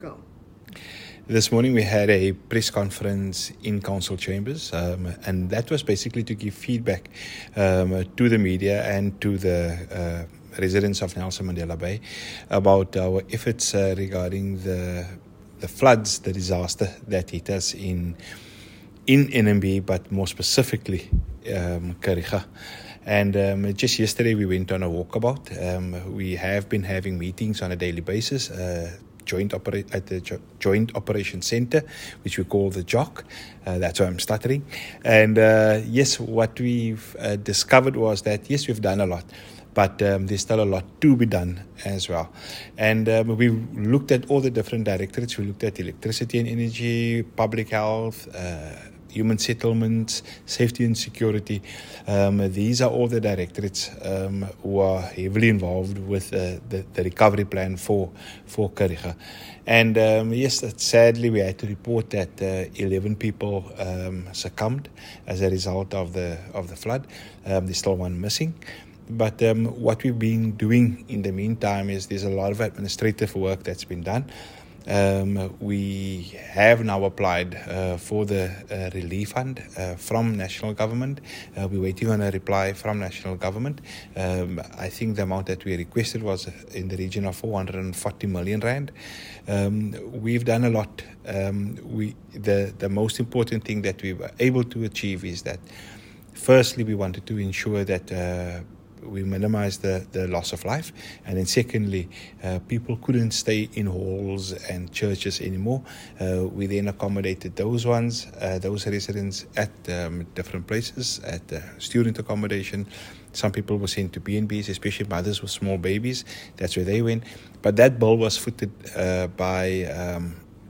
Go. This morning we had a press conference in council chambers, and that was basically to give feedback to the media and to the residents of Nelson Mandela Bay about our efforts regarding the floods, the disaster that hit us in NMB, but more specifically Kariga. And just yesterday we went on a walkabout. We have been having meetings on a daily basis. At the Joint Operations Center, which we call the JOC. That's why I'm stuttering. And yes, what we've discovered was that, yes, we've done a lot, but there's still a lot to be done as well. And we looked at all the different directorates. We looked at electricity and energy, public health, human settlements, safety and security. These are all the directorates who are heavily involved with the recovery plan for Kariga. And yes, sadly we had to report that 11 people succumbed as a result of the flood. There's still one missing. But what we've been doing in the meantime is there's a lot of administrative work that's been done. We have now applied for the relief fund from national government. We're waiting on a reply from national government. I think the amount that we requested was in the region of 440 million rand. We've done a lot. The most important thing that we were able to achieve is that, firstly, we wanted to ensure that we minimize the loss of life, and then secondly, people couldn't stay in halls and churches anymore. We then accommodated those residents at different places, at student accommodation. Some people were sent to B&Bs, especially mothers with small babies. That's where they went. But that bill was footed by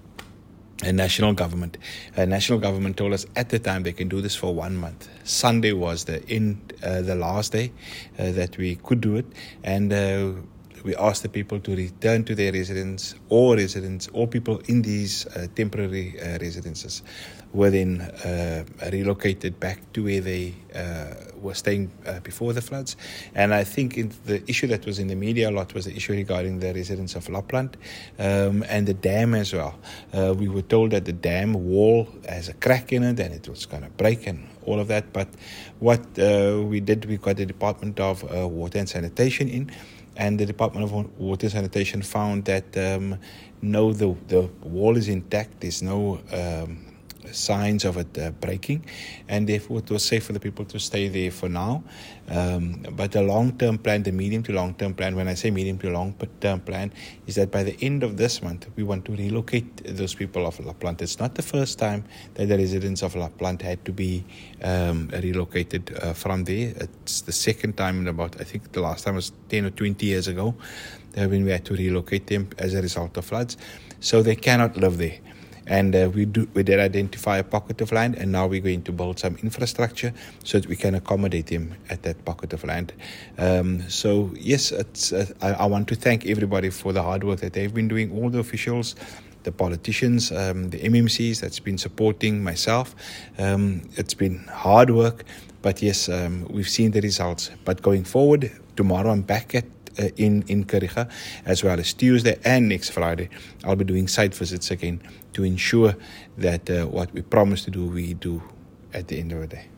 a national government. National government told us at the time they can do this for 1 month. Sunday was the last day that we could do it, and we asked the people to return to their residence. All people in these temporary residences were then relocated back to where they were staying before the floods. And I think the issue that was in the media a lot was the issue regarding the residents of Lapland and the dam as well. We were told that the dam wall has a crack in it and it was going to break and all of that. But what we did, we got the Department of Water and Sanitation in. And the Department of Water and Sanitation found that no, the wall is intact. There's no signs of it breaking, and therefore it was safe for the people to stay there for now. But the long-term plan, the medium to long-term plan, when I say medium to long-term plan, is that by the end of this month, we want to relocate those people of Lapland. It's not the first time that the residents of Lapland had to be relocated from there. It's the second time in about, I think the last time was 10 or 20 years ago, when we had to relocate them as a result of floods. So they cannot live there. And we did identify a pocket of land, and now we're going to build some infrastructure so that we can accommodate them at that pocket of land. So yes, I want to thank everybody for the hard work that they've been doing, all the officials, the politicians, the MMCs that's been supporting myself. It's been hard work, but yes, we've seen the results. But going forward, tomorrow I'm back in Kariga, as well as Tuesday and next Friday. I'll be doing site visits again to ensure that what we promised to do, we do at the end of the day.